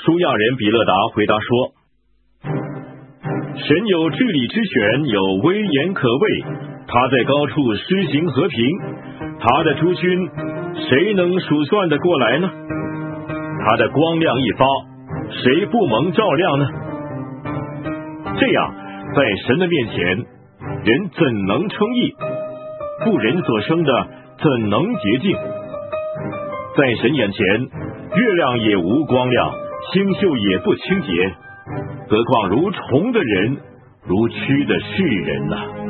书亚人比勒达回答说：神有治理之权，有威严可畏，他在高处施行和平，他的诸军谁能数算得过来呢？他的光亮一发，谁不蒙照亮呢？这样，在神的面前，人怎能称义？不人所生的怎能洁净？在神眼前，月亮也无光亮，星宿也不清洁，何况如虫的人，如蛆的世人呢？